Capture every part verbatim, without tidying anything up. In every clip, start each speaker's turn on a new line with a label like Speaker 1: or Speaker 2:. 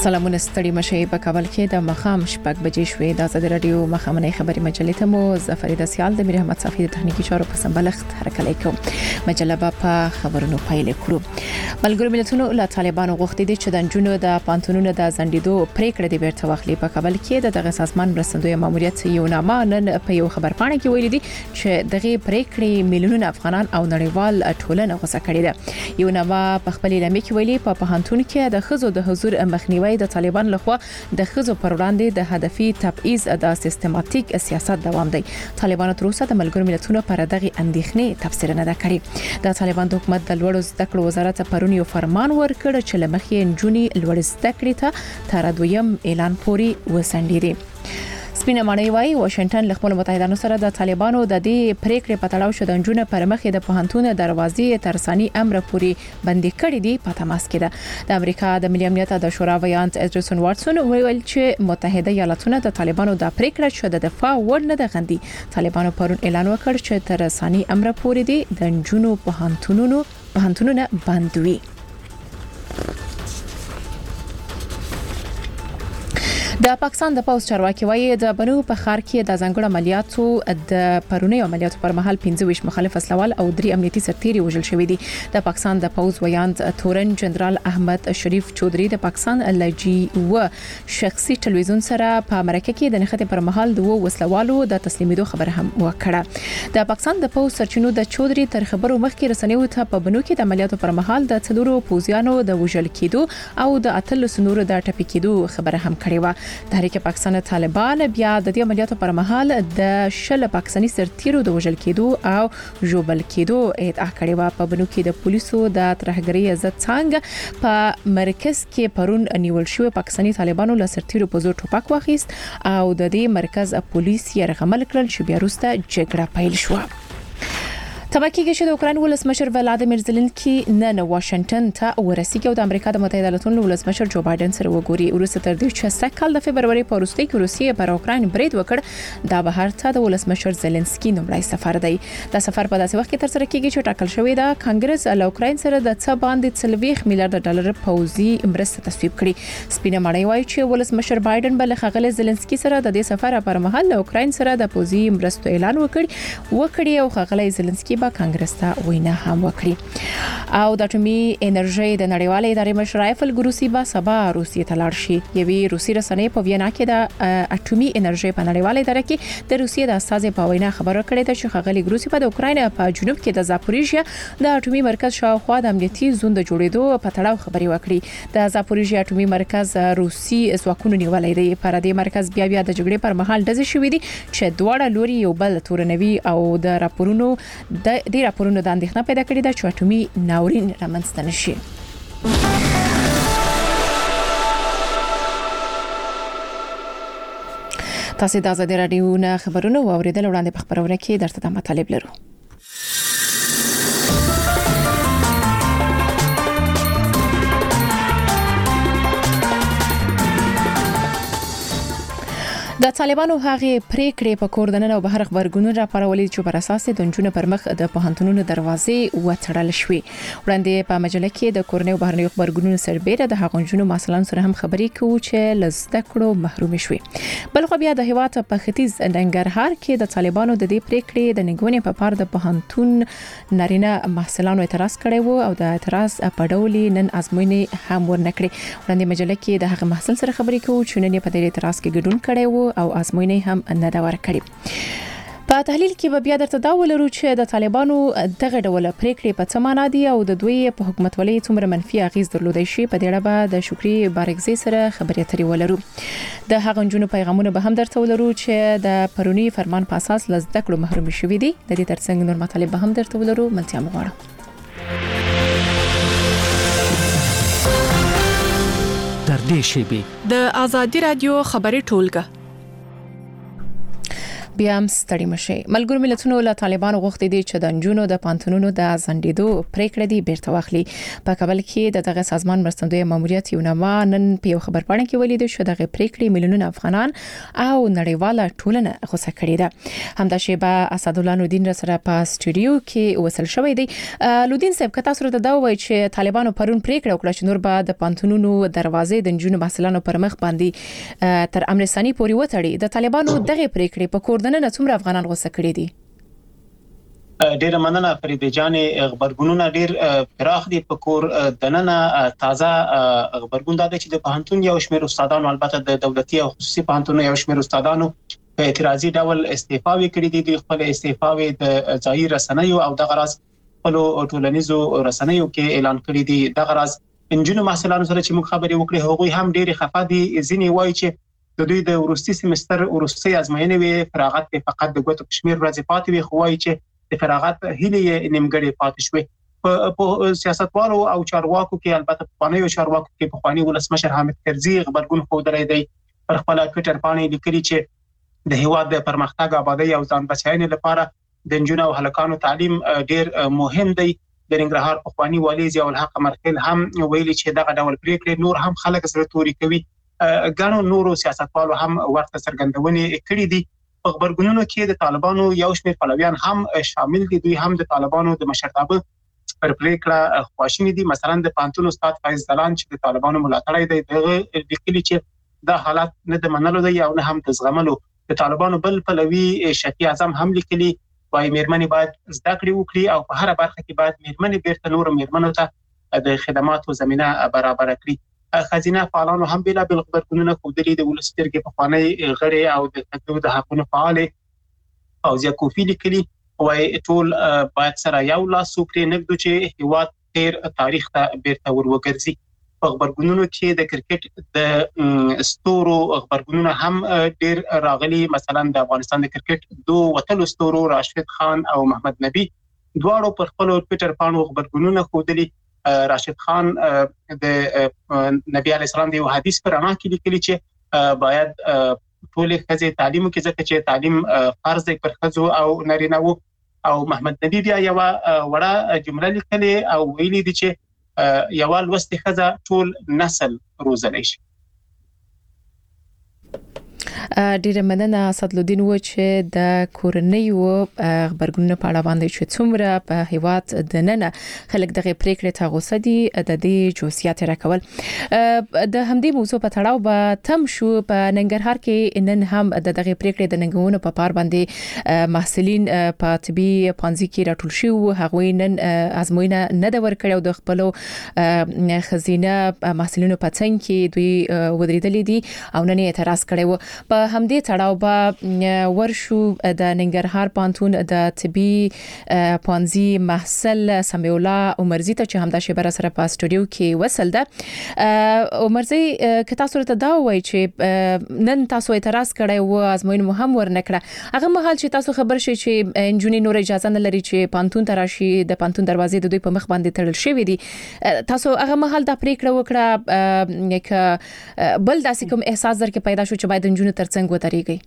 Speaker 1: سلامونه ستړي مشه په کابل کې د مخام شپږ بجې شوې د آزاد رادیو مخامنۍ خبري مجلې ته مو ظفر د سیال د میر احمد صافي د تخنیکی چارو په سمبلښت حرکت کوم مجله په خبرونو پایل کړو. ملګرو ملتونو له طالبانو غوښتي دي چې د جنونو د پانتونونو د زندیدو پریکړه دی بیرته واخلي. په کابل کې د دغه سازمان مرستندوی ماموریت یو نامه نن په یو خبرپاڼه کې ویلي دي چې دغه پریکړې میلیونونه افغانان او نړیوال ټولنه غوسه کړي ده. یو نامه په خپل اعلامیه کې ویلي په پوهنتون کې د خزو د حضور مخنیوي د طالبان لخوا د خزو پر وړاندې د هدفي تبعیض د سیستماتیک سیاست دوام دی. طالبان تر اوسه د ملګرو ملتونو پر دغه اندېښنې تفسیر نه ده کړې. د طالبان د حکومت د لوړو زده کړو وزارت پرون یو فرمان ورکړ چې لمخې نجونی لوړ زده کړې ته تر دویم اعلان پورې وسنډيري. سپینه معنی وايي واشنگټن له خپل متحدانو سره د طالبانو د دې پریکړې په تړاو شو د جنونو پر مخې د پوهنتون دروازې ترساني امر پوری بندي کړې دي په تماس کې ده. د امریکا د ملي امنیت د شورا ویاند ادرسون واتسون ویل چې متحده ایالاتونه د طالبانو د پریکړې شو د دفاع وړ نه ده غندي. طالبانو پرون اعلان وکړ چې ترساني امر پوری دي د جنونو پوهنتونونو پوهنتونونه بندوي. د پاکستان د پوز چارواکي وایي د بنو په خار کې د ځنګړو عملیاتو د پرونی عملیاتو پر مهال پنځه ویشت مخالف اسلوال او درې امنیتي سرتیري وژل شوې دي. د پاکستان د پوز ویاند تورن جنرال احمد شریف چودري د پاکستان لجی و شخصي ټلویزیون سره په امریکا کې د نښته پر مهال د وسلوالو د تسلیمېدو خبره هم وکړه. د پاکستان د پوز سرچینو د چودري تر خبرو مخکې رسنیو ته په بنو کې د عملیاتو پر مهال د څلورو پوزیانو د وژل کېدو او د اتل سنورو د ټپي کېدو خبره هم کړې و. تحریک پاکستان طالبان بیا د دې عملیاتو پر مهال د شل پاکستاني سرتیرو د وژل کېدو او ژوبل کېدو ادعا کړې و. په بنو کې د پولیسو د ترهګرۍ عزت څنګه په مرکز کې پرون نیول شو پاکستاني طالبانو له سرتیرو په زور ټوپک واخیست او د دې مرکز پولیس یې رغمل کړل چې بیا وروسته جګړه پیل شو. تمکیږي چې د اوکراین ولسمشر ولادیمیر زيلنسکي نن واشنگټن ته ورسیږي او د امریکا د متحده ایالاتونو ولسمشر جو بایدن سره وګوري. ورسته تر دې چې سکهال د فبرवरी په وروستۍ کې روسیې پر اوکراین برید وکړ دا بهر ته د ولسمشر زيلنسکي نومړی سفر دی. دا سفر په داسې وخت کې تر سره کیږي چې ټاکل شوی دا کانګرس له اوکراین سره د څه باندې څلويخ میلیارډ ډالر پوځي مرسته تصویب کړي. سپینه مړی وایي چې ولسمشر بایدن بل خغل زيلنسکي سره د دې سفر پر مهال له اوکراین سره د پوځي مرستو اعلان وکړ وکړي او خغل زيلنسکي با کانګرس ته وینا هم وکړي. او د اټومي انرژي د نړیوالې ادارې مشر ایفل ګروسی با سبا روسیې ته لاړ شي. یوې روسي رسنۍ په وینا کې د اټومي انرژي په نړیوالې ادارې کې د روسیې د استازي په وینا خبره کړې ده چې خغلی ګروسی په د اوکراین په جنوب کې د زاپوریژیا د اټومي مرکز شاوخوا د امنیتي زون د جوړېدو په تړاو خبري وکړي. د زاپوریژیا اټومي مرکز روسي ځواکونو نیولې دی. پر دې مرکز بیا بیا د جګړې پر مهال ډزې شوې دي چې دواړه لوري یو بل تورنوي او د راپورونو د دې راپورونو د اندېښنه پیدا کړې ده چې اټومي ناورین رامنځته نشي. تاسو د آزاد رادیو نه خبرونه واوریدل وړاندې په خبرونه کې درته د مطالب لرو. د طالبانو هغه پریکړې په کوردنن او بهر خبرګونونو راپارولې چې پر اساس د جنونو پر مخ د پوهنتونونو دروازې وتړل شوې. وړاندې په مجله کې د کورنۍ او بهرنۍ خبرګونونو سربېره د هغو جنونو مسلمان سره هم خبرې کوي چې لزده کړو محروم شوې. بل خو بیا د هیواد په ختیځ ننګرهار کې د طالبانو د دې پریکړې د نګونې په پار د پوهنتون نارینه محصلانو اعتراض کړی وو او د اعتراض په ډول نن ازموینې هم ورنکړي. وړاندې مجله کې د هغه محصل سره خبرې کوي چې نن په دې اعتراض کې ګډون کړی وو او ازموینې هم نه دا ورکړي. په تحلیل کې به بیا درته دا ولرو چې د طالبانو دغه ډول پریکړې په څه معنا دي او د دوی په حکومتولۍ څومره منفي اغیز درلودای شي. په دې اړه به د شکري بارګزي سره خبرې اترې ولرو. د هغه جنونو پیغامونه به هم درته ولرو چې د پرونی فرمان په اساس لزده کړو محروم شوي دي. د دې ترڅنګ نور مطالب به هم درته ولرو. ملتیا مغواړم. در دې شیبې د آزادي رادیو خبري ټولګه بیا هم ستړي مشي. ملګرو ملتونو له طالبانو غوښتي دي چې د نجونو د پانتونونو د ځنډېدو پریکړه دی بیرته واخلي. په کابل کې د دغه سازمان مرستندوی ماموریت یو نامه نن په یو خبرپاڼه کې ولیدل چې دغه پریکړې میلیونونه افغانان او نړیواله ټولنه غوسه کړې ده. همدا شیبه اسدالله نودین سره په سټوډیو کې وصل شوی دی. لودین صاحب کته سره دا وایي چې طالبانو پرون پریکړه وکړه چې نور به د پانتونونو دروازې د نجونو محصلانو پر مخ باندې تر امرستاني پورې وتړي. د طالبانو دغه پریکړې په کوردنه څومره افغانان غوسه کړي دي؟
Speaker 2: ډېر مننه فریده جانې. خبرګونونه ډېر پراخ دي په کور دننه. تازه خبرګون دا دی چې د پوهنتون یو شمېر استادانو، البته د دولتي او خصوصي پوهنتونونو یو شمېر استادانو په اعتراضي ډول استعفاوي کړې دي. د خپل استعفاوي د ځایي رسنیو او د غراز خپل ټولنیزو رسنیو کې اعلان کړی دي. د غراز انجینو محصلانو سره چې موږ خبرې وکړې هغوی هم ډېر خفه دي. ځینې وایي چې د دوی د ورستي سمستر ورستي ازموینې وي، فراغت په فقط د ګوتو کشمیر ورځې پاتې وي، خو وايي چې د فراغت هلي نیمګړې پاتې شوې. په سیاستوالو او چارواکو کې، البته په پانیو چارواکو کې په خواني ولسمشر حامد کرزي خبرګون خوندلای دی. پر خپل ټویټر باندې لیکلي چې د هیواد د پرمختګ، آبادی او ځان بچاینې لپاره د نجونو او هلکانو تعلیم ډېر مهم دی. د ننګرهار په خواني والي ضیاء الحق مرخیل هم ویلي چې دغه ډول پریکړې نور هم خلک سره توري کوي. ګانو نورو سیاستوالو هم ورته څرګندونې کړې دي. په خبرګونونو کې د طالبانو یو شمېر پلویان هم شامل دي. دوی هم د طالبانو د مشرتابه پر پریکړه خواشیني دي. مثلا د پانتون استاد فایز دلان چې د طالبانو ملاتړی دی، دغه لیکلي چې دا حالت نه د منلو دی او نه هم د زغملو. د طالبانو بل پلوي شفیع اعظم هم لیکلي وايي مېرمنې باید زده کړې وکړي او په هر برخه کې باید مېرمنې بیرته نور مېرمنو ته د خدماتو زمينه برابر کړي. خزینه فعالانو هم بلا بل خبرګونونه خوندلي. د ولسترګې په خوانی غړي او د تدوین د حقونو فعال فوزیه کوفی لیکلي وايي ټول باید سره یو لاس وکړي نګدو چې هیواد تیر تاریخ ته بیرته وروګرځي. په خبرګونونو کې د کرکټ د ستورو خبرګونونه هم ډېر راغلي. مثلا د افغانستان د کرکټ دوه وتلو ستورو راشد خان او محمد نبی دواړو پر خپل ټویټر باندې خبرګونونه خوندلي. راشد خان د نبی علی السلام دی حدیث پر انا کې لیکلي چې باید ټول ښځې تعلیم کې ځکه چې تعلیم فرض دی پر ښځو او نارینه‌وو. او محمد نبی بیا یو وړه جمله لیکلي او ویلي دي چې یو لوستي ښځه ټول نسل روزلی شي.
Speaker 1: ډیره مننه اسدالدین و چې د کورنیو خبرګونونو په اړه باندې چې څومره په هیواد د نن خلک دغه پریکړې ته غوسه دي د دې جزئیات راکول. د همدې موضوع په تړاو به تم شو. په ننګرهار کې نن هم د دغه پریکړې د ننګونو په پار باندې محصلین په طبي پانزي کې راټول شو. هغوی نن ازموینه نه د ور کړو د خپل خزینه محصلینو په څنګ کې دوی ودرېدلې دي او نن اعتراض کړي. په همدې تړاو به ورشو د ننګرهار پانتون د طبي پانزي محصل سمیع الله عمرزي ته چې همدا شیبه سره په سټوډیو کې وصل ده. عمرزي که تاسو ته دا وایي چې نن تاسو اعتراض کړی او ازموین مو هم ورنکړه، هغه مهال چې تاسو خبر شي چې انجونی نور اجازه نه لري چې پانتون ته راشي، د پانتون دروازې د دوی په مخ باندې تړل شوې دي، تاسو هغه مهال دا پریکړه وکړه چې بل داسې کوم احساس درکې پیدا شو چې باید انجونی ترڅنګ ودرېږي؟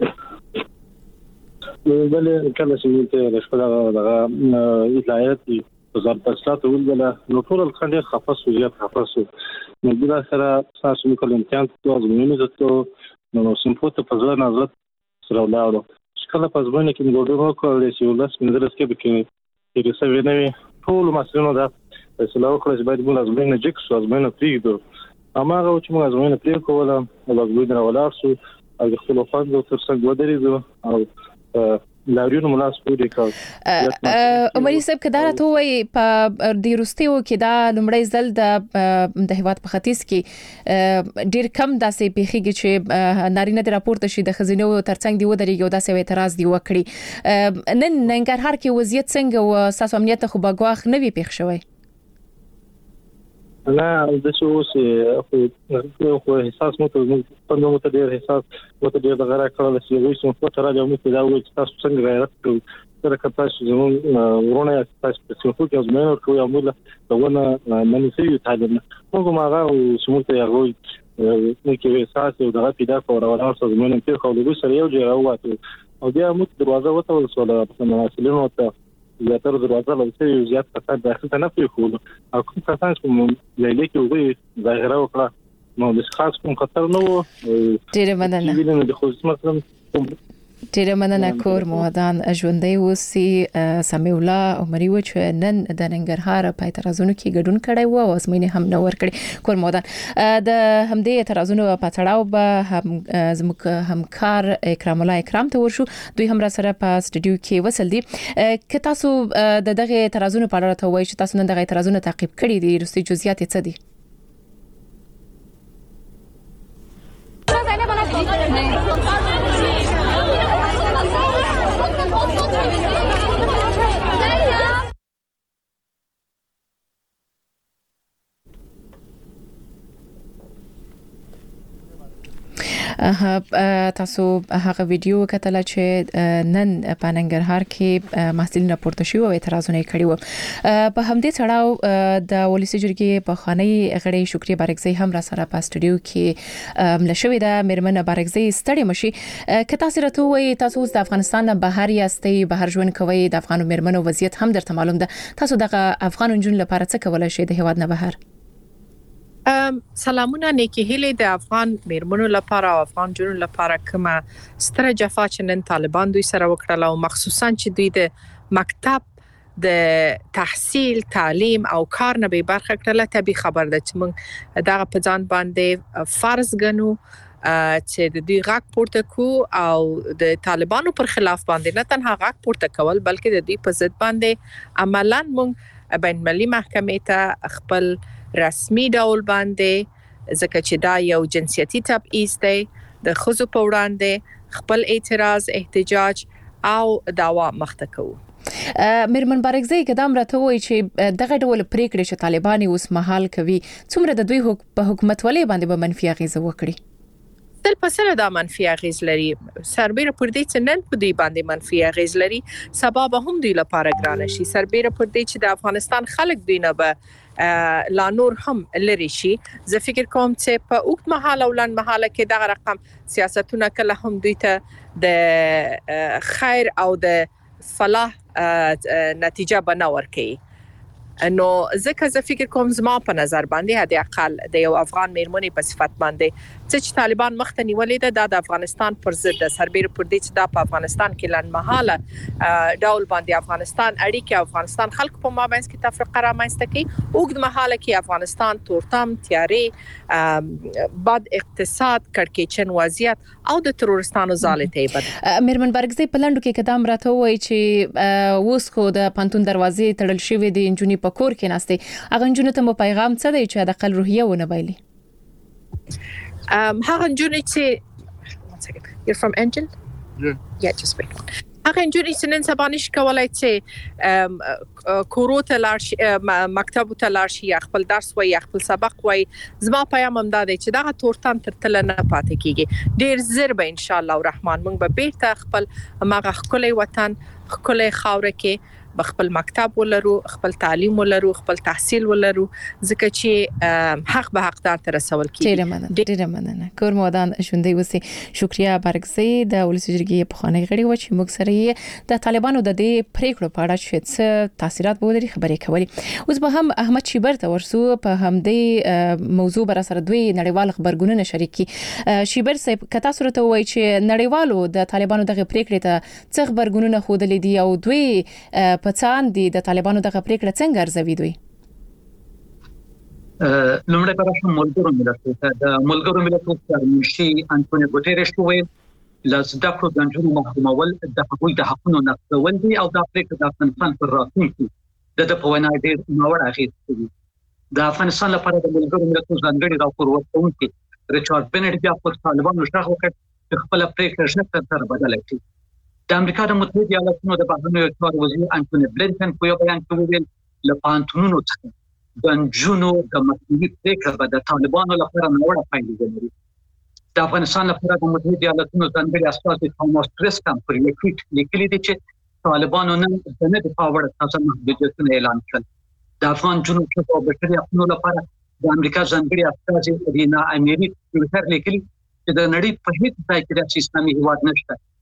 Speaker 3: بلې کله چې ته د خپل دغه اطلاعات وزارت اصلاحات ولله نو ټول خلک خفص او زیات خفص نو بل سره تاسو کوم امتحان ته ازموینه ته نو سمپوت په ځای نظر سره ولاړو شکل په ځمنه کې موږ وکړل چې ولس من درس کې کې رسوي نه ټول مسلونو دا اصلاح کړل چې باید موږ ازموینه جکس ازموینه پریږدو. اماغه چې موږ ازموینه پرې کوله او ازموینه ولاړ شو او د خپل فند تر څنګ ودرېدو او لاریون مناسب دی کار.
Speaker 1: عمري صاحب کدار ته وای په د روستیو کې دا لمړی ځل د د هیواد په ختیځ کې ډیر کم داسې پیخیږي چې نارینه د راپورته شي د خزینو ترڅنګ دی ودرېږي او داسې اعتراض دی وکړي. نن ننګرهار کې وضعیت څنګه او اساس امنیت خو باغواخ نه وی پیښ شوی؟
Speaker 3: نه د څه اوس خو احساس مو ته په نومو ته ډیر احساس مو ته ډیر دغه راکړل چې وایي چې په تر راځو مو ته دا وایي چې تاسو څنګه غیرت کوئ سره کتاسو زمون ورونه تاسو په څو کې ازمنه کوي او موږ دغه منسي تعلیم موږ ماغه او سمورته یغوي نو کې احساس او دغه پیدا کول او تاسو زمون په خو له سره یو ځای راوته او بیا موږ دروازه وته وسوله په مسلمانانو ته زیاتره دروازه لوسي زیات کسان داخل ته نه پریښول او کوم کسان چې لیلې کې وګړي ظاهره وکړه نو د خاص کوم خطر نه وو.
Speaker 1: ډېر مننه.
Speaker 3: ویلنه د خصوصي مثلا
Speaker 1: ډېر مننه کور مودان ژوندۍ اوسې. سمیع الله عمري و چې نن د ننګرهار په اعتراضونو کې ګډون کړی و او ازموینې هم نه ورکړي. کور مودان د همدې اعتراضونو په تړاو به هم زموږ همکار اکرام الله اکرام ته ورشو. دوی هم را سره په سټډیو کې وصل دي. که تاسو د دغه اعتراضونو په اړه ته وایئ چې تاسو نن دغه اعتراضونه تعقیب کړي دي رستي جزئیات څه دي؟ تاسو هغه ویډیو کتل چې نن په ننګرهار کې محصلین راپورته شوی او اعتراضونه کړي وو. په همدې تړاو د ولسی جرګې په خاني غړي شکریا بارګزی هم را سره په سټډیو کې ملشوي د میرمن بارګزی ستړي مشي. که تاسو راته وایي تاسو د افغانستان بهر یاستئ بهر ژوند کوي د افغان میرمنو وضعیت هم درته معلوم ده، تاسو د افغان جنونو لپاره څه کولای شئ د هیواد نه بهر؟
Speaker 4: سلامونه نیکی هیله د افغان میرمنو لپاره او افغان جنونو لپاره کومه ستره جفا چې نن طالبان دوی سره وکړه او مخصوصا چې دوی د مکتب د تحصیل تعلیم او کار نه به برخه کړله ته به خبر ده چې موږ دغه په ځان باندې فرض ګنو چې د دوی غږ پورته کو او د طالبانو پر خلاف باندې نه تنها غږ پورته کول بلکې د دوی په ضد باندې عملاً موږ بین المللي محکمې ته خپل رسمي ډول باندې ځکه چې دا یو جنسیتي تبعیض دی د ښځو په وړاندې خپل اعتراض احتجاج او دعوا مخته کوو.
Speaker 1: میرمن بارګزی قدم راته وایي چې دغه ډول پریکړې چې طالبان اوس مهال کوي څومره د دوی په حکومت ولې باندې به منفي اغیزه وکړي؟
Speaker 4: تل پسره دا منفي اغیز لري. سربېره پر دې چې نن په دوی باندې منفي اغیز لري سبا به هم دوی لپاره ګرانه شي. سربېره پر دې چې د افغانستان خلک دوی نه به لا نور هم لري شي. زه فکر کوم چې په اوږد مهال او لنډ مهال کې دغه رقم سیاستونه کله هم دوی ته د خیر او د فلاح نتیجه به نه ورکوي. نو ځکه زه فکر کوم زما په نظر باندې هدي اقل د یو افغان میرمنې په صفت باندې چې طالبان مخته نیولې ده د افغانستان پر ضد د سربېره پر دې چې دا په افغانستان کې لنډمهاله ډول باندې افغانستان اړیکې افغانستان خلکو په مابین کې تفرقه رامنځته کوي. اوږد مهاله کې افغانستان تورتم تیارې بد اقتصاد کړکېچن وضعیت او د ترورستانو ځاله ته بد.
Speaker 1: میرمن بارګزی په لندو کې قدم راته وایي چې اوس خو د پانتون دروازې تړل شوې دي انجونی په کور کې ناشته هغه انجونی ته مو پیغام څه دی چې د خپل روحیه ونه بایلي؟
Speaker 4: Um, هغه نجونې چې one second you're from Engine yeah yeah just wait هغه نجونې چې نن سبا نشي کولای چې کورو ته لاړ شي مکتب ته لاړ شي یا خپل درس وای یا خپل سبق وای زما پیغام هم دا دی چې دغه تورتم تر تل نه پاتې کیږي. ډیر زر به ان شاء الله الرحمن موږ به بیرته خپل ماغه خپل وطن خپل خاور کې خپل مکتب ولرو خپل تعلیم ولرو خپل تحصیل ولرو ځکه چې حق به حقدار ته رسول کیږي.
Speaker 1: ډیره مننه ډیره مننه کور مودان ژوندۍ اوسئ. شکریا بارګزی د ولسی جرګې په خانه غړي و چې موږ سره د طالبانو د دې پریکړو په اړه چې تاثیرات به لري خبرې کولې. اوس به هم احمد شیبر ته ورسو په همدې موضوع بر سره دوی نړیوال خبرګونونه شریکي. شیبر صاحب کته سره وایي چې نړیوالو د طالبانو دغه پریکړې ته څه خبرګونونه خودلې دي او دوی په څان دي د طالبانو دغه پریکړه څنګه ارزوي دوی؟
Speaker 5: لومړی برخه ملګرو ملتونو ته د ملګرو ملتونو سرمنشي انټونیو ګوتيريش وویل لزده کړو د جنونو محکومول د حقوقي د حقونو نقضول دي او د پریکړه د افغانستان پر راتلونکي د په وینا ډېر نوړ اغېز کوي. د افغانستان لپاره د ملګرو ملتونو ځانګړي راپور ورکوونکي ریچارډ بنټ بیا پر طالبانو شغ وکړ چې خپل پریکړه ژر تر بدل کړي. د امریکا د متحده ایالاتونو د بهرنیو چارو وزیر انټونی بلینکن په یو بیان کې وویل له پانتونونو څخه د جنونو د مخنیوي پریکړه به د طالبانو لپاره نوړه پایله ولري. د افغانستان لپاره د متحده ایالاتونو ځانګړي استازي توماس ټریسکم پر لیکلي دي چې طالبانو نن د نه دفاع وړ تازه محدودیتونه اعلان کړل. د افغان جنوب او بشري حقوقو لپاره د امریکا ځانګړي استازي رینا امیری ټویټر لیکلي چې د نړۍ په هیڅ ځای کې د اسلامي هیواد نشته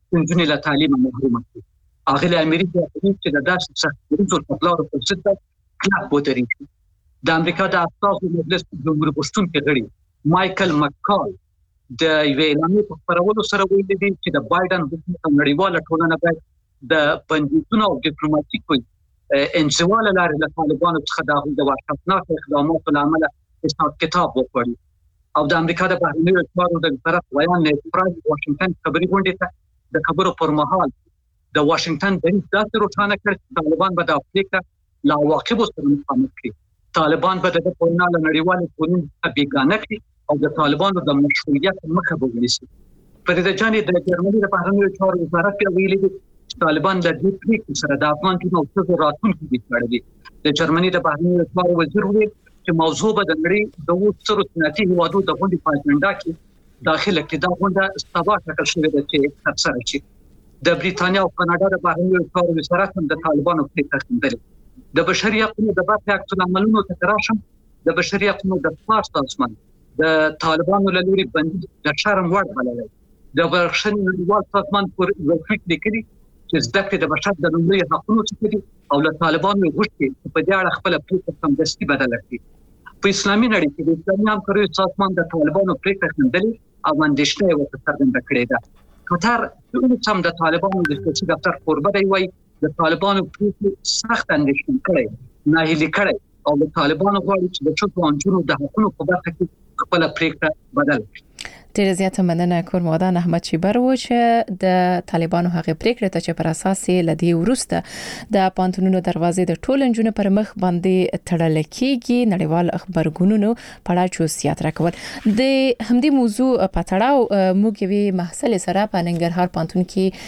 Speaker 5: څنګه له تعلیم محروم دي. هغه له امریکا چې د داسې سختو ټکلارو په ضد کلک ودرېږي. د امریکا د اساسي مجلس جمهور غوښتونکي غړي مايكل مکال د یو اعلامیې په خپرولو سره ویلي دي چې د بایدن حکومت نړیواله ټولنه باید د بندیزونو او ډیپلوماټیکو انزوال لارې له طالبانو څخه د هغوی د وحشتناک اقداماتو له امله حساب کتاب وکړي. او د امریکا د بهرنیو چارو د وزارت ویان نېټ واشنگټن خبري غونډې ته د خبرو پر مهال د واشنگټن دریځ داسې روښانه کړ چې طالبان به د افریقا له عواقبو سره مخامخ کړي. طالبان به د پونا له نړیوالې ټولنې څخه بیګانه کړي او د طالبانو د مشروعیت مخه به ونیسي. فرید جاني د جرمني د بهرنیو چارو وزارت ویلي دي چې طالبان د دې پریکړې سره د افغان ټیم او څو راتلونکي بیچاره. د جرمني د بهرنیو چارو وزیر ویل چې موضوع به د نړۍ د وڅرو صنعتي هیوادو د غونډې په اجنډا کې داخله کې دا غونډه سبا ټاکل شوې ده چې ترسره شي. د بریټانیا او کاناډا د بهرنیو چارو وزارت هم د طالبانو پریکړه خندلې. د بشري حقوقو د برخې اکټ عملونو ته تراشم د بشري حقوقو د فارس سازمان د طالبانو له لوري بندي د شرم وړ بللی. د بشري نړیوال سازمان پر وکیل لیکلي چې زده کړې د بشر د لومړي حقوقو څخه دي او له طالبانو غوښتي چې په دې اړه خپل پریکړه سمدستي بدله کړي. په اسلامي نړۍ کې د اسلامي همکاریو سازمان د طالبانو پریکړه خندلې او اندېښنه یې ورته څرګنده کړې ده. قطر هم د طالبانو د سیاسي دفتر کوربه دی، وایي د طالبانو پریکړې سخت اندېښمن کړی، ناهیلي کړی او د طالبانو غواړي چې د ښځو او نجونو د حقونو په برخه کې خپله پریکړه بدله کړي.
Speaker 1: ډیره زیاته مننه کورمودان احمد چیبر و چې د طالبانو هغه پریکړه ته چې پر اساس یې لدی ورسته د پانتونونو دروازې د ټول انجونو پر مخ باندې تړل کېږي. نړیوال خبرګونونو پړه چوسیات راکول د همدې موضوع په تړاو موږ یوې محصل سره په ننګرهار پانتون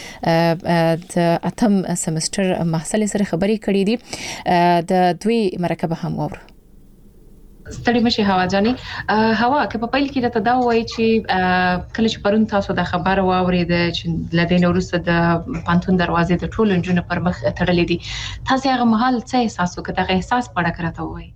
Speaker 1: کې د اتم سمستر محصل سره خبرې کړې دي. د دوی مرکه هم وره
Speaker 6: ستړي مشي هوا جاني هوا کې په پیل کې راته دا وایي چې کله چې پرون تاسو د خبر واورید چې لدین ورسره د پانتون دروازې د ټول انجونو پر مخ تړلې دي، تاسو هغه محل څه احساس وکړ؟ دغه احساس پړه کړته وایي.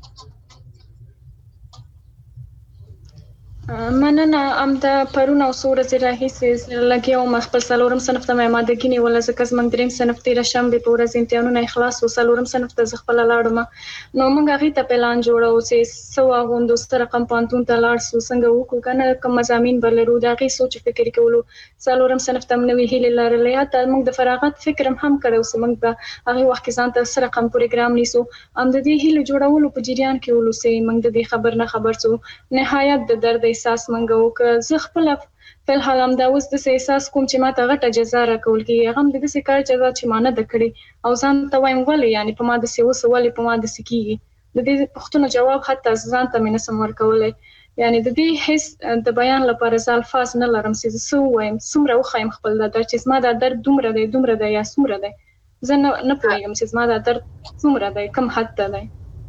Speaker 7: مننه. ام د پرون او سور زراهیس لګیو مخبل سلورم صنف ته ماده کې ولا زکه زمنګ دریم صنف ته رشم به پورز امتحانونه اخلاص او سلورم صنف ته خپل لاړم. نو موږ هغه ته پلان جوړو چې سو غوندو سره رقم پانتون ته لاړ سو څنګه وکړو کنه کوم مضامین بلرو دا غي سوچ فکر کولو. سلورم صنف ته نوې هیله لرلې ته موږ د فراغت فکر هم کړو چې موږ به هغه وخت کې ځان ته سره رقم پروګرام نیسو. ام د دې هیله جوړولو په جریان کې ولو چې موږ د دې خبر نه خبر سو نهایت د درد احساس منګو که زه خپل په حال هم دا اوس د احساس کوم چې ما ته غټه جزا راکول کیږي. هغه د دې کار جزا چې ما نه د کړې او ځان ته وایم ولې یعنی په ما د سی اوس ولې په ما د سکیږي. د دې پښتنو جواب حتی ځان ته مې نسم ورکولای. یعنی د دې حس د بیان لپاره ځل الفاظ نه لرم چې زه وایم څومره وخایم خپل د درد چې ما د درد دومره دی دومره دی یا څومره دی زه نه پوهیږم چې ما د درد څومره دی کوم حد ته دی.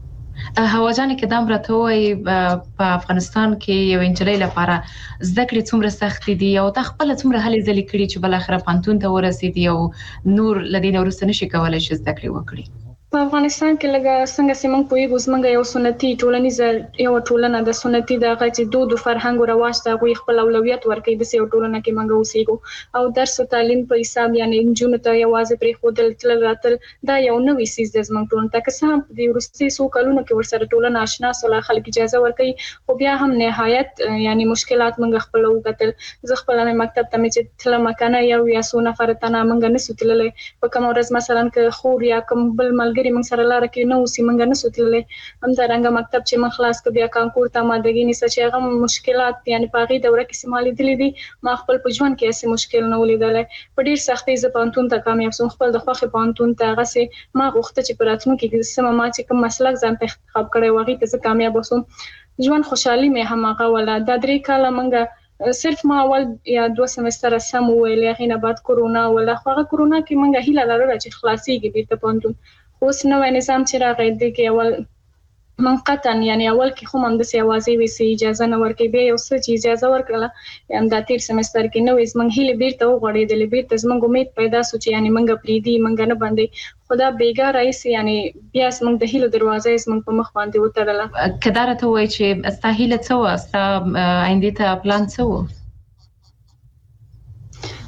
Speaker 6: هواجان کې دام راته وایي په افغانستان کې یو انجلۍ لپاره زده کړې څومره سخت دي او تا خپل څومره هلې ځلې کړي چې بل اخره پانتون ته ورسېدي او نور لدین ورسته نشي کولای چې زده کړې وکړي.
Speaker 7: په افغانستان کې لګا څنګه سیمن پویګو زمنګ یو سنتي ټولنیزه یو ټولنه د سنتي د غچ دود او فرهنګ او رواج ته غوي خپل اولویت ورکړي د سیو ټولنه کې منګو اوسېګو او درس او تعلیم په حساب یعنی انجونو ته یوازې پرې خودل تل راتل دا یو نوې سیس د زمنګ ټولنه ته که سم د ورستي سو کلونو کې ورسره ټولنه آشنا سول خلک اجازه ورکړي خو بیا هم نهایت یعنی مشکلات منګ خپل وکتل. زه خپل مکتب ته چې تل مکانه یو یا سو نفر تنه منګ نه سوتللې په کوم ورځ مثلا که خور یا کوم بل ملګری منګ سره لار کې نو سیمنګ نه سوتللې. هم دا رنګ مکتب چې من خلاص ک بیا کانکور ته مادګی نشه چې هغه مشکلات یعنی پاغي دوره کې سمالي دي دي ما خپل په ژوند کې هیڅ مشکل نه ولیدلې. په ډیر سختۍ ز پانتون ته کامیاب سوم خپل د خوخه پانتون ته هغه سي ما غوښته چې پراتمو کې سم ما چې کوم مسلک ځان ته انتخاب کړی وغه ته کامیاب وسوم. ژوند خوشحالي مې هم هغه ولا د درې کاله منګه صرف ما اول یا دو سمستر سم ویلې غینه بعد کورونا ولا خو هغه کورونا کې منګه هیله لرله چې خلاصيږي بیرته پانتون. اوس نو نظام چې راغی دی کې اول من قطعا یعنی اول کې خو هم د سیوازي وی سي اجازه نه ورکې به یو څه چې اجازه ورکړه یم د تیر سمستر کې نو زمنګ هیله بیرته وغوړې د بیرته زمنګ امید پیدا سو چې یعنی منګه پریدي منګه نه باندې خدا بیګا رئیس یعنی بیا زمنګ د هیله دروازه زمنګ په مخ باندې وتړله.
Speaker 6: کدار ته وای چې استاهیله څه و استا آینده ته پلان څه و؟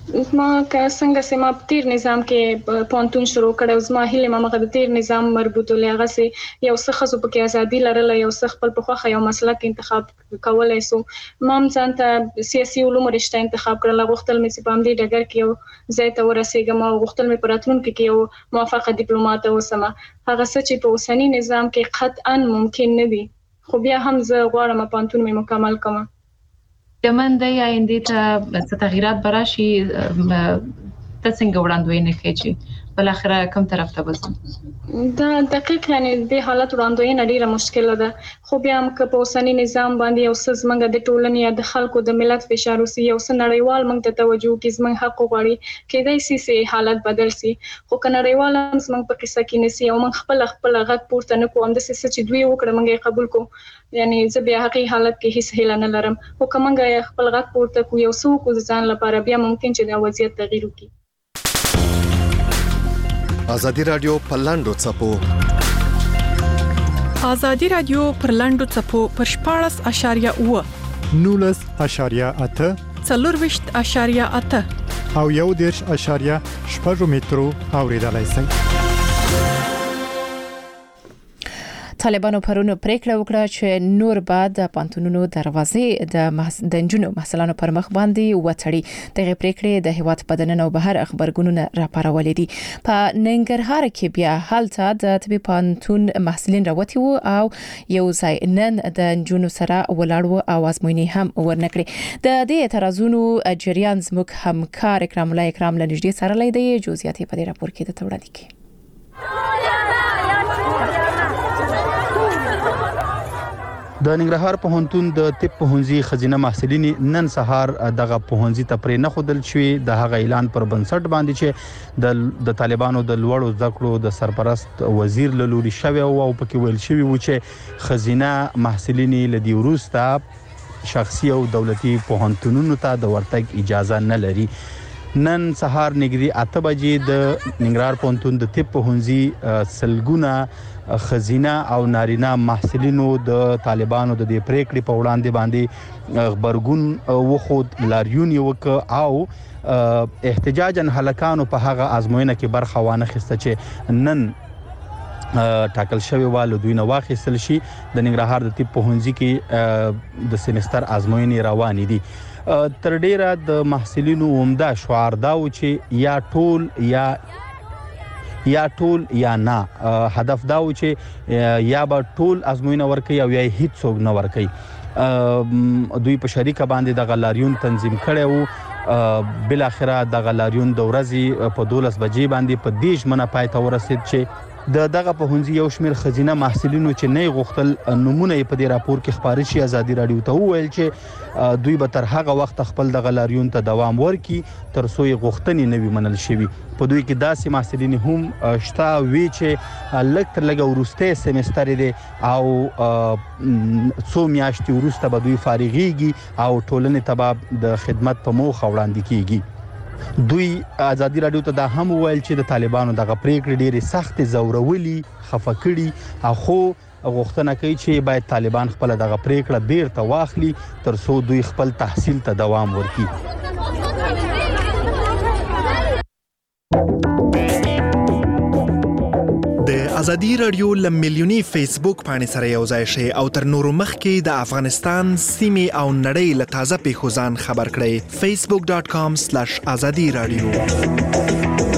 Speaker 7: ما که څنګه چې ما تیر نظام کې پونتون شروع کړو زما هیله ما مغه د تیر نظام مربوط لغه سي یو څه خصو پکې ازادي لرله یو څه خپل په خوخه یو مسلک انتخاب کولای سو ما ځان ته سیاسي علوم رشته انتخاب کړل غوښتل مې چې په دې ډګر کې یو ځای ته ورسېږم او غوښتل مې پراتلون کې یو موافقه ډیپلوماټ اوسم هغه څه چې په اوسنی نظام کې قطعا ممکن نه دي خو بیا هم زه غواړم پونتون مې مکمل کړم
Speaker 6: د منډه یا اندې ته تغیرات براشي ته څنګه وړاندوینه کوي بل اخره کوم طرف ته وځم
Speaker 7: دا دقیق یعنی د حالت وړاندوینه ډیره مشکله ده خو بیا هم که په اوسنی نظام باندې یو څه زمونږ د ټولنې یا د خلکو د ملت فشار وسی یو څه نړیوال موږ ته توجه کوي زمونږ حق غواړي کېدای شي چې حالت بدل شي خو که نړیوال هم زمونږ په قصه کې نسی او موږ خپل خپل غږ پورته نه کوو د څه چې دوی وکړه موږ قبول کوو یعنی زه بیا حقیقي حالت کې هیڅ هیله نه لرم خو که موږ خپل غږ پورته کوو یو څه کو ځان لپاره بیا ممکن چې دا وضعیت تغییر وکړي
Speaker 8: ازادي رادیو په لاندو چپو
Speaker 9: ازادي رادیو پر لاندو چپو پر شپاړس اشاریه اوه
Speaker 10: نولس اشاریه اته
Speaker 9: څلورويشت اشاریه اته
Speaker 10: او یو دیرش اشاریه شپږ مترو اوریدلای شئ
Speaker 1: طالبانو پرونو پریکړه وکړه چې نور بعد د پانتونونو دروازې د محس... د جنونو محصلانو پر مخ باندې وڅړي دغه پریکړه د هیواد بدنن او بهر خبرګونونه راپارولې دي په ننګرهار کې بیا حالت د طبي پانتون محصلین راوتی وو او یو ځای نن د جنونو سره ولاړو اواز مونږ هم ورنکړي د دې اعتراضونو جریان زموږ همکار اکرام الله اکرام لنجدي سره لیدي جزئیات په دې راپور کې د توړاندې کې
Speaker 11: د ننګرهار پوهنتون د طب پوهنځي خزینه محصلین نن سهار دغه پوهنځي ته پرې نه خودل شوی د هغه اعلان پر بنسټ باندې چې د د طالبانو د لوړو ذکرو د سرپرست وزیر له لوري شوی او په کې ویل شوی و چې خزینه محصلین لدی وروسته شخصي او دولتي پوهنتونونو ته د ورتګ اجازه نه لري نن سهار نګری اته بجې د ننګرهار پوهنتون د طب پوهنځي سلګونه خزینه او نارینه محصلینو د طالبانو د دې پریکړې په وړاندې باندې خبرګون وخود لاریون وک او احتجاجا هلکانو په هغه ازموینه کې برخه وانه خسته چې نن ټاکل شوی والو دوی نه واخیستل شي د ننګرهار د طب پوهنځي کې د سمستر ازموینې روانې دي تر ډیره د محصلینو عمده شعار دا و چې یا ټول یا یا ټول یا نه هدف دا و چې یا به ټول ازموینه ورکي او یا هیڅ څوک نه ورکي دوی په شریکه باندې د غلاریون تنظیم کړي وو بل اخره د غلاریون د ورځې په دولس بجې باندې په دیش منه پای ته ورسید چې د دغه په هنځي یو شمیر خزینه محصلینو چې نه غوښتل نمونه په دې راپور کې خبري شي ازادي رادیو ته ویل چې دوی به تر هغه وخت خپل د غلاریون ته دوام ورکي تر څو یې غوښتنې نه وي منل شوی په دوی کې داسې محصلین هم شتا وی چې لکټر لګ ورسته سمستر دي او څو میاشتې ورسته به دوی فارغيږي او ټولنې ته د خدمت په موخه وړاندې کیږي دوی ازادي رادیو ته دا هم ویل چې د طالبانو دغه پریکړې ډېری سخت زورولي خفکړي او خو غوښتنه کوي چې باید طالبان خپل دغه پریکړه بیرته واخلي تر څو دوی خپل تحصیل ته دوام ورکړي
Speaker 12: د ازادي رادیو لملیونی فیسبوک باندې سره یو ځای شي او تر نورو مخکې د افغانستان سیمه او نړۍ له تازه پیښو ځان خبر کړئ facebook dot com slash azadi radio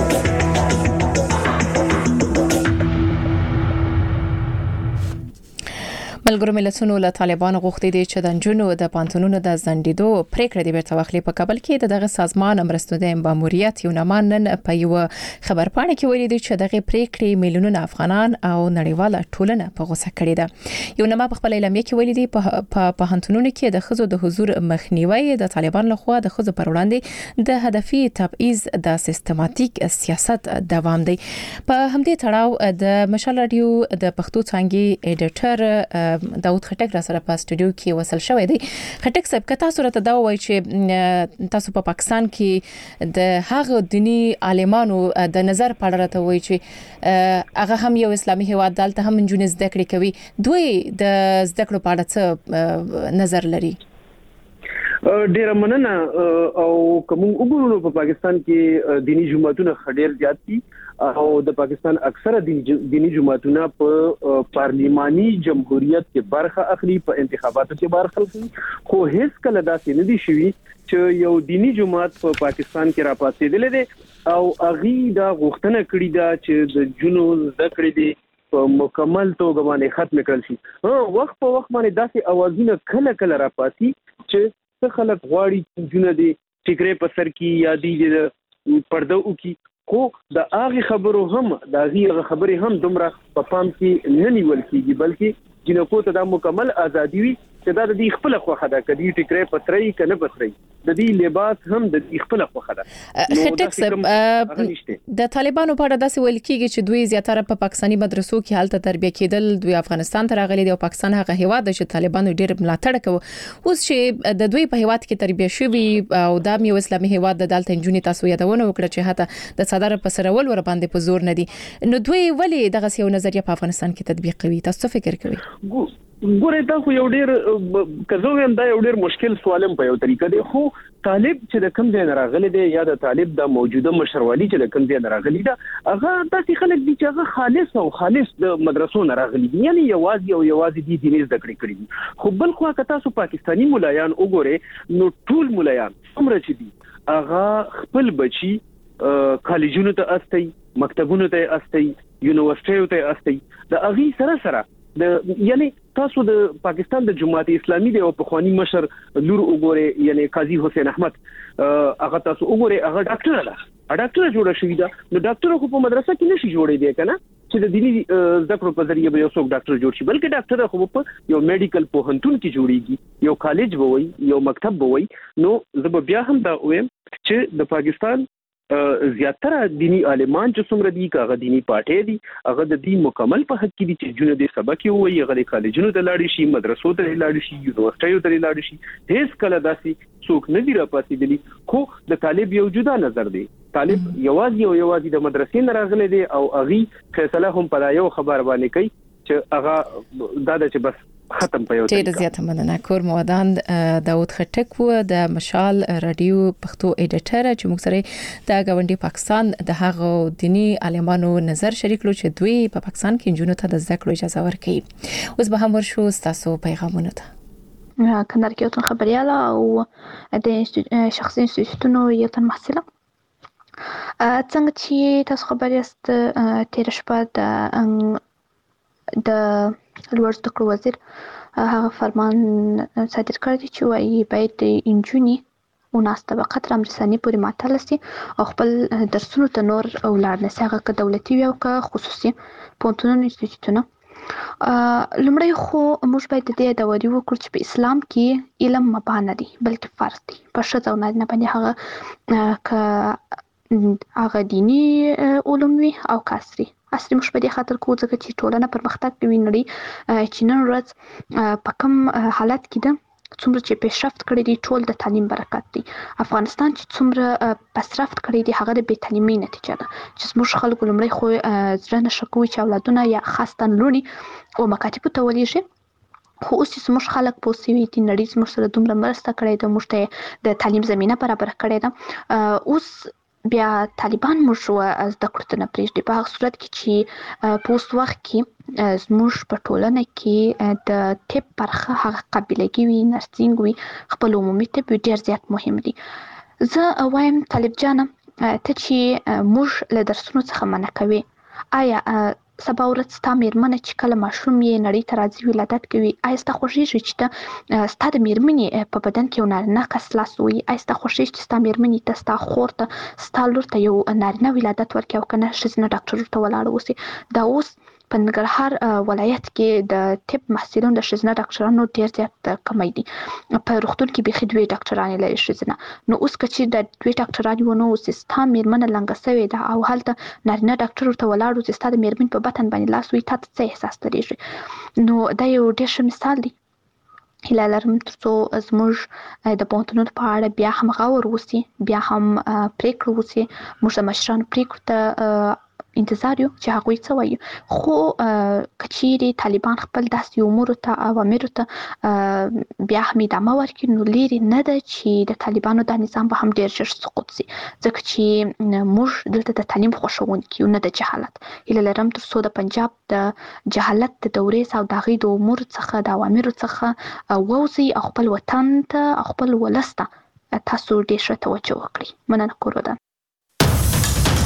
Speaker 1: ملګرو ملتونو له طالبانو غوښتي دي چې د جنونو د پانتونونو د زندیدو پریکړه دی بیرته واخلي په کابل کې دغه سازمان مرستندوی ماموریت یو نمانن په یو خبرپاڼه کې ویلي دي چې دغه پریکړې میلیونونه افغانان او نړیواله ټولنه په غوسه کړي ده یو نما په خپل اعلامیه کې ویلي دي په پانتونونو کې د خزو د حضور مخنیوي د طالبان لخوا د خزو پر وړاندې د هدفي تبعیض د سیستماتیک سیاست دوام دی په همدې تړاو د مشال رادیو د پښتو څنګه ایډیټر داود خټک را سره په استودیو کې وصل شوی دی خټک صاحب که تاسو راته دا وایي چې تاسو په پاکستان کې د هغه دینی عالمانو د نظر په اړه راته وایي چې هغه هم یو اسلامي هیواد دلته هم جنونه زده کړې کوي دوی د زده کړو په اړه څه نظر لري
Speaker 13: ډیره مننه او کوم وګورو په پاکستان کې دینی جماعتونه خډیر زیات دي او د پاکستان اکثره دینی جماعتونه په پارلیماني جمهوریت کې برخه اخلي په انتخاباتو کې برخه اخلي خو هیڅ کله داسې نه دي شوي چې یو دینی جماعت په پاکستان کې راپاتېدل دي او اغي دا غوښتنه کړې ده چې د جنو ذکر دي په مکمل توګه باندې ختم کړل شي. ها وخت په وخت باندې داسې اوازونه کله کله راپاتې چې څه خلک غواړي چې جنو دي ټیکرې په سر کې یا دي پرده وکي خو د هغه خبرو هم د هغه خبرې هم دومره په پام کې نه نیول کیږي بلکې جنکو ته د مکمل ازادي وي چې دا د دې خپل خوخه ده کدي ټیکرې پتري کنه پتري د دې لباس هم د دې خپل خوخه ده.
Speaker 1: خټک د طالبانو په اړه داسې ویل کیږي چې دوی زیاتره په پاکستاني مدرسو کې حالت تربیه کېدل دوی افغانستان ته راغلي دي او پاکستان هغه هیواد چې طالبانو ډېر ملاتړ کوي اوس چې د دوی په هیواد کې تربیه شوی او د یو اسلامي هیواد د دالت انجونی تاسو یادونه وکړه چې حتی د صدر په سرول ور باندې په زور نه دي نو دوی ولې دغه یو نظریه په افغانستان کې تطبیق کوي تاسو فکر کوئ؟
Speaker 13: ګوره دا خو یو ډیر کزو هم دا یو ډیر مشکل سوالم په یو طریقه دی خو طالب چې د کم ځای نه راغلي دی یا د طالب د موجوده مشروالي چې د کم ځای نه راغلي دا هغه داسې خلک دي چې هغه خالص او خالص د مدرسو نه راغلي دي یعنی یوازې او یوازې دي دیني زده کړې کړې دي خو بل خو که تاسو پاکستانی مولایان وګورئ نو ټول مولایان څومره چې دي هغه خپل بچي کالجونو ته استي مکتبونو ته استي یونیورسيټو ته استي د اغي سره سره د یعنی تاسو د پاکستان د جماعت اسلامي دی او په خواني مشر لور وګوره یعنی قاضي حسین احمد هغه تاسو وګوره هغه ډاکټر ده ډاکټر جوړ شوی دا نو ډاکټر خو په مدرسه کې نشي جوړې دی کنه چې د دینی ذکر په ذریعہ به یو څوک ډاکټر جوړ شي بلکې ډاکټر خو په یو میډیکل پوهنتون کې جوړیږي یو کالج بوي یو مکتب بوي نو زه بیا هم دا وایم چې د پاکستان زیاتره دینی عالمان چې څومره دي کاغه دینی پاټې دي هغه د دې مکمل په حق کې دي چې جون دې سبق وي هغه د کالجونو ته لاړ شي مدرسو ته لاړ شي یونیورسيټو ته لاړ شي هیڅ کله داسي څوک نه دی راپاتېدلی خو د طالب یو جدا نظر دی طالب یوازې او یوازې د مدرسې نه راغلی دی او اغي فیصله هم په یو خبر باندې کوي چې هغه دا د چې بس ختم په یو
Speaker 1: ډیر زیاته مننه کور مودان داوود خټک و د مشال رادیو پښتو ایډیټر چې موږ سره د غونډي پاکستان د هغه دینی عالمانو نظر شریک لو چې دوی په پاکستان کې جنونو ته د ذکر اجازه ورکړي اوس به هم ورشو تاسو پیغامونه ته
Speaker 14: کندهار کې یو خبرياله او د شخصي انستیتوتونو یو تن محصله څنګه چې تاسو خبر یاست تیر شپه د د لوړ زده کړو وزیر هغه فرمان صادر کړی چې وايي باید د انجونی او ناس طبقه تر امرساني پورې معطل شي او خپل درسونو ته نور اولاد نه ساغه ک دولتي او ک خصوصي پونتونو انستیتوتونه لمړی خو موږ باید د دې دوري وکړو چې په اسلام کې علم مبانه دي بلکې فرض دي په شته او نه باندې هغه ک هغه دینی علوم وي او کاسري اصلي موږ په دې خاطر کوو ځکه چې ټولنه پرمختګ کوي نړۍ چې نن ورځ په کوم حالت کې ده څومره چې پیشرفت کړی دی ټول د تعلیم برکت دی افغانستان چې څومره پیشرفت کړی دی هغه د بې تعلیمۍ نتیجه ده چې موږ خلکو لمړی خو ځړه نشکوي چې اولادونه یا خاصتن لونی او مکاتب ته ولېږي خو اوس چې موږ خلک په سوي دي نړۍ موږ سره دومره مرسته کړې ده موږ ته د تعلیم زمينه برابر کړې ده اوس بیا طالبان موږ از د کړه نه پریږدي په هغه صورت کې چې په اوس وخت کې زموږ په ټولنه کې د طب برخه هغه قابلیت وي نرسینګ وي خپل عمومي طب ډیر زیات مهم دي زه وایم طالب جان ته چې موږ له درسونو څخه منع کوي آیا سبا ورځ ستا میرمنه چې کله ماشوم یې نړۍ ته راځي ولادت کوي آیا ستا خوښیږي چې ته ستا د میرمنې په بدن کې یو نارینه کس لاس ووهي آیا ستا خوښیږي چې ستا میرمنې ته ستا خور ته ستا لور ته یو نارینه ولادت ورکړي او که نه ښځینه ډاکټر ته ولاړه اوسي دا اوس په ننګرهار ولایت کې د طب محصلین د ښځینه ډاکټرانو ډیر زیات کمی دي په روغتون کې بيخي دوی ډاکټرانې لري ښځینه نو اوس که چې د دوی ډاکټرانو ونه اوسي ستا میرمنه لنګه سوې ده او هلته نارینه ډاکټر ورته ولاړ اوسي ستا د میرمن په بطن باندې لاس وي تا ته څه احساس درېږي نو دا یو ډېر ښه مثال دی هیله لرم ترڅو زموږ د پوهنتونونو په اړه بیا هم غور وسي بیا هم پریکړه وسي موږ د مشرانو پریکړو ته انتظار یو چې هغه څه وایي، خو کچيري طالبان خپل داسې امور ته اوامر ته بیا هم ادامه ورکړي نو لري نه ده چې د طالبانو د نظام به هم ډیر ژر سقوط شي، ځکه چې موږ دلته د تعلیم خوښونکي یو نه د جهالت. هیله لرم تر څو د پنجاب د جهالت د دورې او د هغې د امور څخه د اوامرو څخه ووځي او خپل وطن ته او خپل ولس ته تاسو ډېر ښه توجه وکړئ. مننه کور ودان.